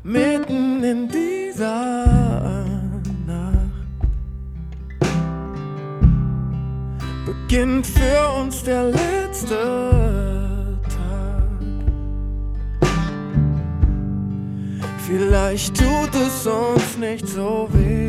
mitten in dieser Nacht beginnt für uns der letzte Tag. Vielleicht tut es uns nicht so weh.